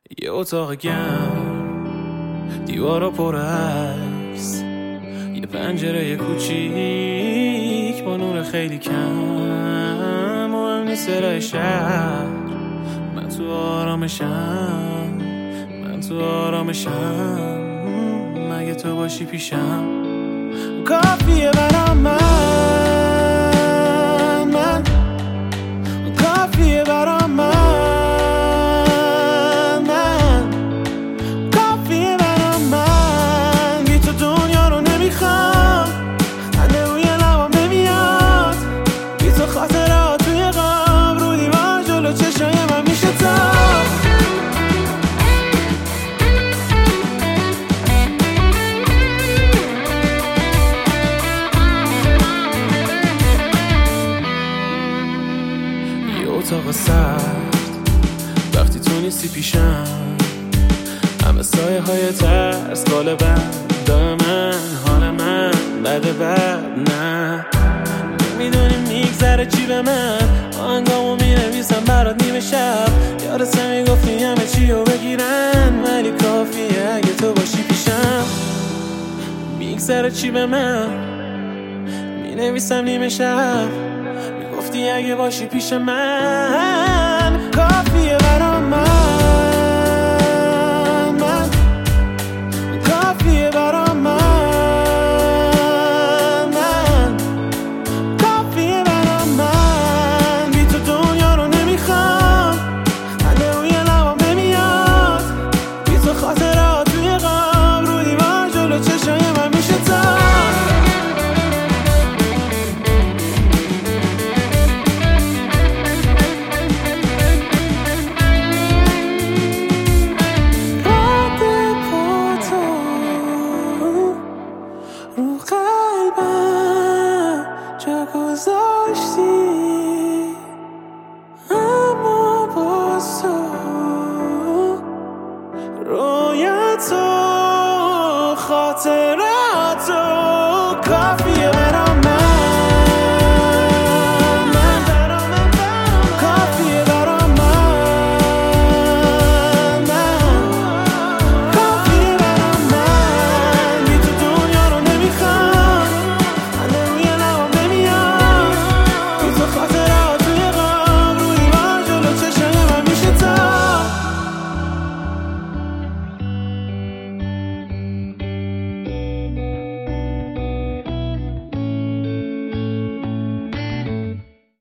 یه اتاق گرم، دیوارا پر عکس، یه پنجره کوچیک با نور خیلی کم، مهم نیست راه شهر. من تو آرامشم، مگه تو باشی پیشم کافیه برام. من کافیه برام. من کافیه برام. من بی تو دنیا رو نمیخوام، هنه روی لبام نمیاد، بی تو خاطرات توی قاب رو دیوار جلو چشای من میشه تا اتاق سرد. وقتی تو نیستی پیشم، همه سایه های ترس غالبن دای من، حال من بد نه میدونی میگذره چی به من. آهنگامو مینویسم برات نیمه شب، یادت میگفتی همه چی رو بگیرن، ولی کافیه اگه تو باشی پیشم. میگذره چی به من، مینویسم نیمه شب، میگفتی اگه باشی پیش من.